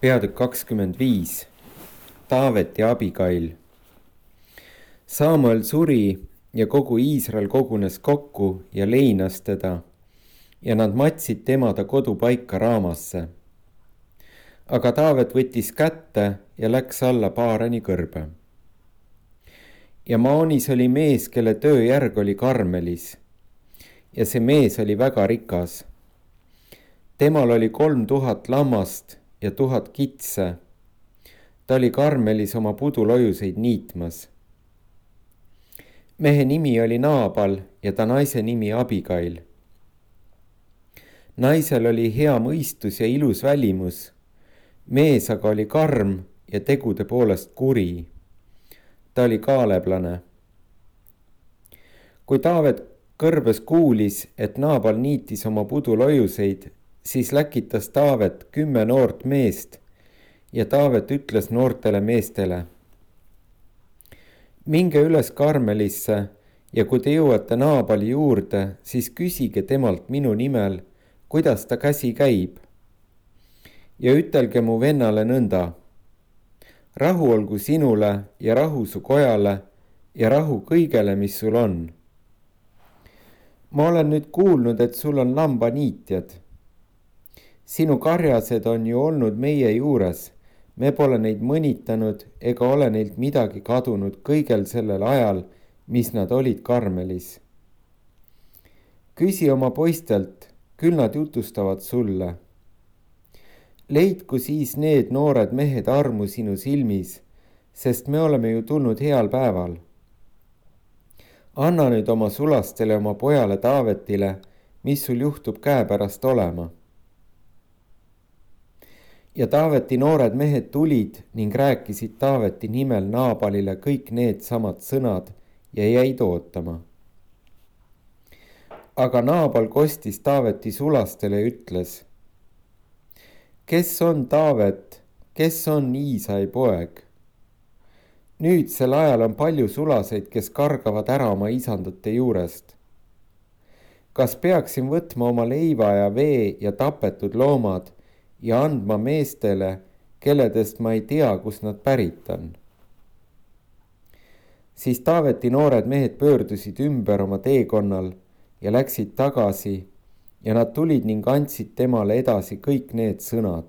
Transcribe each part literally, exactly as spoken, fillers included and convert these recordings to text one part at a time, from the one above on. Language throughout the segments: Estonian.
Peatükk kakskümmend viis. Taavet ja Abigail. Saamuel suri ja kogu Iisrael kogunes kokku ja leinas teda ja nad matsid tema ta kodupaika Raamasse. Aga Taavet võttis kätte ja läks alla Paarani kõrbe. Ja Maanis oli mees, kelle tööjärg oli Karmelis ja see mees oli väga rikas. Temal oli kolm tuhat lammast ja tuhat kitse. Ta oli Karmelis oma pudulojuseid niitmas. Mehe nimi oli Naabal ja ta naise nimi Abigail. Naisel oli hea mõistus ja ilus välimus. Mees aga oli karm ja tegude poolest kuri. Ta oli kaaleblane. Kui Taavet kõrbes kuulis, et Naabal niitis oma pudulojuseid, siis läkitas Taavet kümme noort meest ja Taavet ütles noortele meestele: minge üles Karmelisse ja kui te jõuate Naabali juurde, siis küsige temalt minu nimel, kuidas ta käsi käib. Ja ütelge mu vennale nõnda: rahu olgu sinule ja rahu su kojale ja rahu kõigele, mis sul on. Ma olen nüüd kuulnud, et sul on lambaniitjad. Sinu karjased on ju olnud meie juures, me pole neid mõnitanud ega ole neilt midagi kadunud kõigel sellel ajal, mis nad olid Karmelis. Küsi oma poistelt, küll nad jutustavad sulle. Leidku siis need noored mehed armu sinu silmis, sest me oleme ju tulnud heal päeval. Anna nüüd oma sulastele oma pojale Taavetile, mis sul juhtub käepärast olema. Ja Taaveti noored mehed tulid ning rääkisid Taaveti nimel Naabalile kõik need samad sõnad ja jäid ootama. Aga Naabal kostis Taaveti sulastele ja ütles: kes on Taavet, kes on Iisai poeg? Nüüdsel ajal on palju sulaseid, kes kargavad ära oma isandate juurest. Kas peaksin võtma oma leiva ja vee ja tapetud loomad ja andma meestele, kelledest ma ei tea, kus nad pärit on? Siis Taaveti noored mehed pöördusid ümber oma teekonnal ja läksid tagasi ja nad tulid ning andsid temale edasi kõik need sõnad.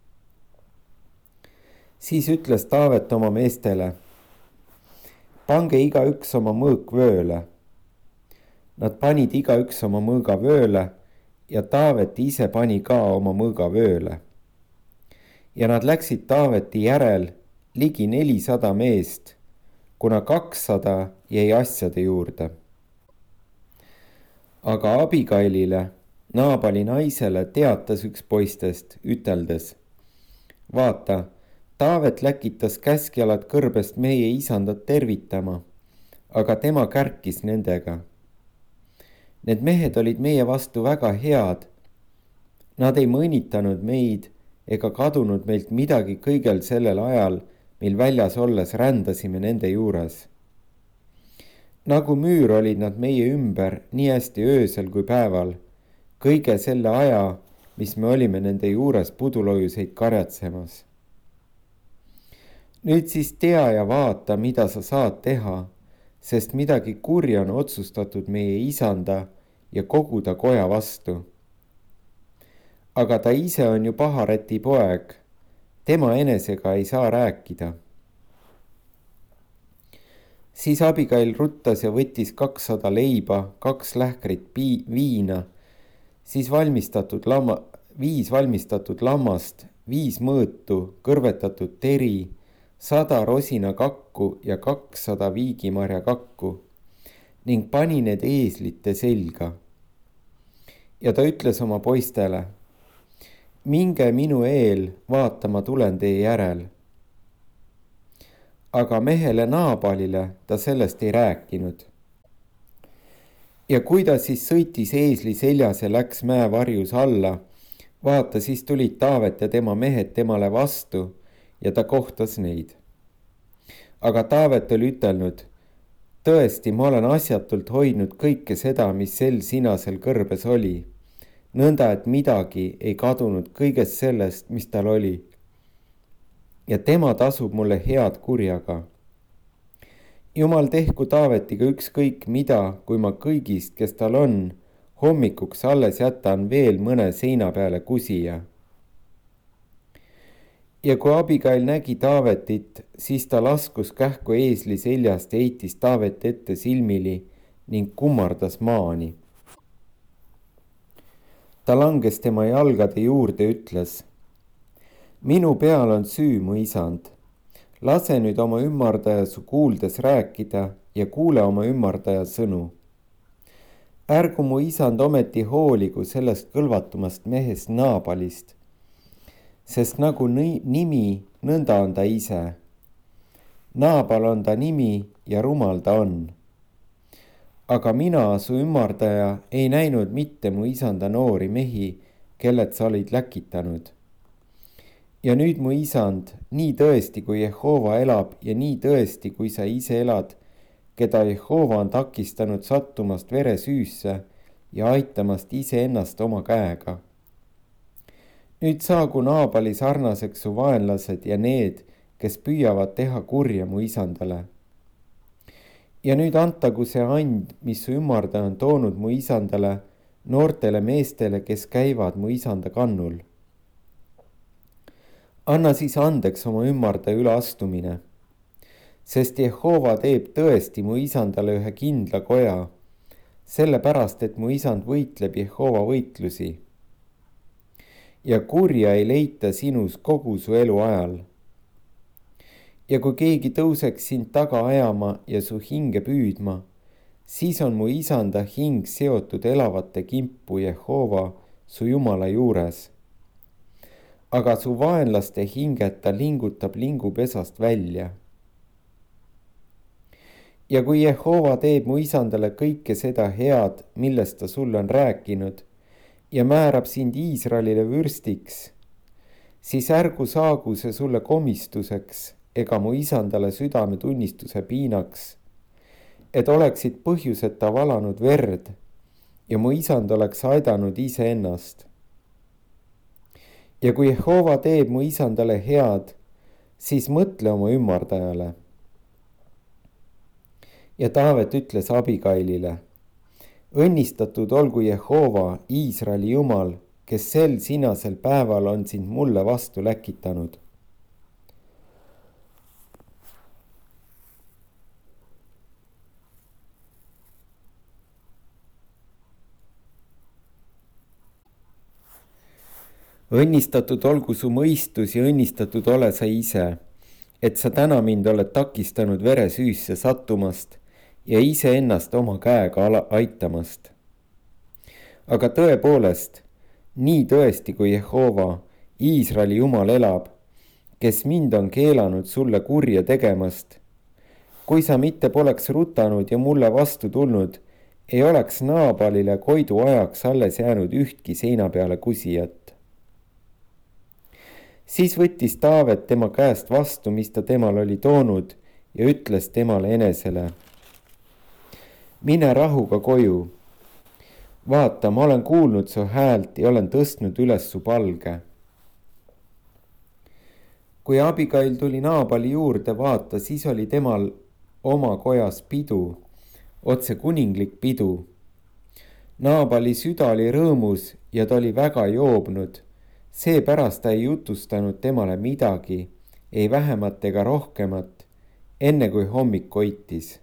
Siis ütles Taavet oma meestele: pange igaüks oma mõõk vööle. Nad panid igaüks oma mõõga vööle ja Taavet ise pani ka oma mõõga vööle. Ja nad läksid Taaveti järel ligi nelisada meest, kuna kakssada jäi asjade juurde. Aga Abigailile, Naabali naisele, teatas üks poistest, üteldes: vaata, Taavet läkitas käskjalad kõrbest meie isandat tervitama, aga tema kärkis nendega. Need mehed olid meie vastu väga head. Nad ei mõnitanud meid ega kadunud meilt midagi kõigel sellel ajal, mil väljas olles rändasime nende juures. Nagu müür olid nad meie ümber nii hästi öösel kui päeval, kõige selle aja, mis me olime nende juures pudulojuseid karjatsemas. Nüüd siis tea ja vaata, mida sa saad teha, sest midagi kurja on otsustatud meie isanda ja kogu ta koja vastu. Aga ta ise on ju Pahareti poeg, tema enesega ei saa rääkida. Siis Abigail ruttas ja võttis kakssada leiba, kaks lähkrit pi- viina, siis valmistatud lamma, viis valmistatud lammast, viis mõõtu, kõrvetatud teri, sada rosina kakku ja kakssada viigimarja kakku ning pani need eeslite selga. Ja ta ütles oma poistele: minge minu eel, vaata, ma tulen teie järel. Aga mehele Naabalile ta sellest ei rääkinud. Ja kui ta siis sõitis eesli seljas ja läks mäevarjus alla, vaata, siis tulid Taavet ja tema mehed temale vastu ja ta kohtas neid. Aga Taavet oli ütelnud: tõesti, ma olen asjatult hoidnud kõike seda, mis sel sinasel kõrbes oli, nõnda, et midagi ei kadunud kõigest sellest, mis tal oli. ja tema tasub mulle head kurjaga. Jumal tehku Taavetiga ükskõik mida, kui ma kõigist, kes tal on, hommikuks alles jätan veel mõne seina peale kusija. Ja kui Abigail nägi Taavetit, siis ta laskus kähku eesli seljast ja heitis Taaveti ette silmili ning kummardas maani. Ta langes tema jalgade juurde ja ütles: minu peal on süü, mu isand. Lase nüüd oma ümmardaja su kuuldes rääkida ja kuule oma ümmardaja sõnu. Ärgu mu isand ometi hooligu sellest kõlvatumast mehest Naabalist, sest nagu nimi, nõnda on ta ise. Naabal on ta nimi ja rumal ta on. Aga mina, su ümmardaja, ei näinud mitte mu isanda noori mehi, kelled sa olid läkitanud. Ja nüüd mu isand, nii tõesti, kui Jehova elab ja nii tõesti, kui sa ise elad, keda Jehova on takistanud sattumast veresüüsse ja aitamast iseennast oma käega. Nüüd saagu Naabali sarnaseks su vaenlased ja need, kes püüavad teha kurja mu isandale. Ja nüüd antagu see and, mis su ümmardaja on toonud mu isandale, noortele meestele, kes käivad mu isanda kannul. Anna siis andeks oma ümmardaja üleastumine, sest Jehova teeb tõesti mu isandale ühe kindla koja, sellepärast, et mu isand võitleb Jehova võitlusi. Ja kurja ei leita sinus kogu su elu ajal. Ja kui keegi tõuseks sind taga ajama ja su hinge püüdma, siis on mu isanda hing seotud elavate kimpu Jehova su Jumala juures. Aga su vaenlaste hinged ta lingutab lingupesast välja. Ja kui Jehova teeb mu isandale kõike seda head, millest ta sulle on rääkinud, ja määrab sind Iisraelile vürstiks, siis ärgu saagu see sulle komistuseks ega mu isandale südametunnistuse piinaks, et oleksid põhjuseta valanud verd ja mu isand oleks aidanud iseennast. Ja kui Jehova teeb mu isandale head, siis mõtle oma ümmardajale. Ja Taavet ütles Abigailile: õnnistatud olgu Jehova, Iisraeli Jumal, kes sel sinasel päeval on sind mulle vastu läkitanud. Õnnistatud olgu su mõistus ja õnnistatud ole sa ise, et sa täna mind oled takistanud veresüüsse sattumast ja iseennast oma käega aitamast. Aga tõepoolest, nii tõesti kui Jehova, Iisraeli Jumal elab, kes mind on keelanud sulle kurja tegemast. Kui sa mitte poleks rutanud ja mulle vastu tulnud, ei oleks Naabalile koidu ajaks alles jäänud ühtki seina peale kusijat. Siis võttis Taavet tema käest vastu, mis ta temal oli toonud, ja ütles temale enesele: mine rahuga koju. Vaata, ma olen kuulnud su häält ja olen tõstnud üles su palge. Kui Abigail tuli Naabali juurde, vaata, siis oli temal oma kojas pidu, otse kuninglik pidu. Naabali süda oli rõõmus ja ta oli väga joobnud. Seepärast ta ei jutustanud temale midagi, ei vähemat ega rohkemat, enne kui hommik koitis.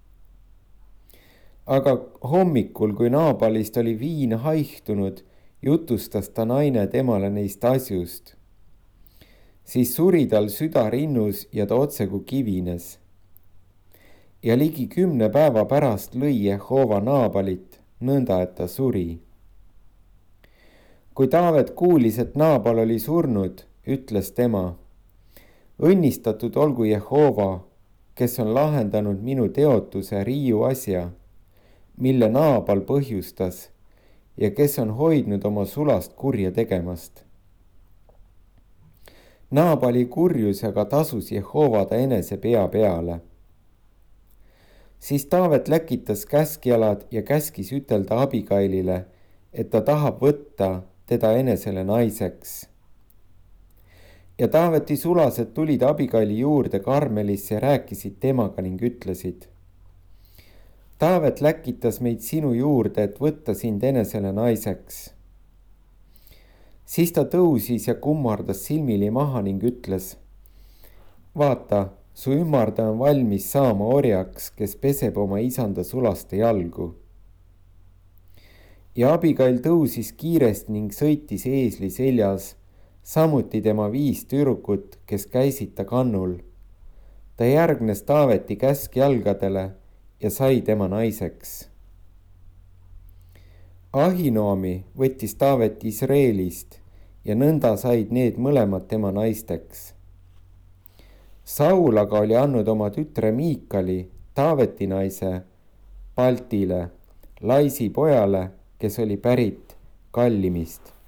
Aga hommikul, kui Naabalist oli viin haihtunud, jutustas ta naine temale neist asjust. Siis suri tal süda rinnus ja ta otse kui kivines. Ja ligi kümne päeva pärast lõi Jehova Naabalit, nõnda et ta suri. Kui Taavet kuulis, et Naabal oli surnud, ütles tema: õnnistatud olgu Jehova, kes on lahendanud minu teotuse riiu asja, mille Naabal põhjustas ja kes on hoidnud oma sulast kurja tegemast. Naabali kurjus aga tasus Jehova ta enese pea peale. Siis Taavet läkitas käskjalad ja käskis ütelda Abigailile, et ta tahab võtta teda enesele naiseks. ja Taaveti sulased tulid Abigaili juurde Karmelisse ja rääkisid temaga ning ütlesid: Taavet läkitas meid sinu juurde, et võtta sind enesele naiseks. Siis ta tõusis ja kummardas silmili maha ning ütles: vaata, su ümardaja on valmis saama orjaks, kes peseb oma isanda sulaste jalgu. Ja Abigail tõusis kiiresti ning sõitis eesli seljas, samuti tema viis tüdrukut, kes käisid ta kannul. Ta järgnes Taaveti käskjalgadele ja sai tema naiseks. Ahinoomi võttis Taavet Israelist ja nõnda said need mõlemad tema naisteks. Saul aga oli andnud oma tütre Miikali, Taaveti naise, Paltile, Laisi pojale, kes oli pärit Kallimist.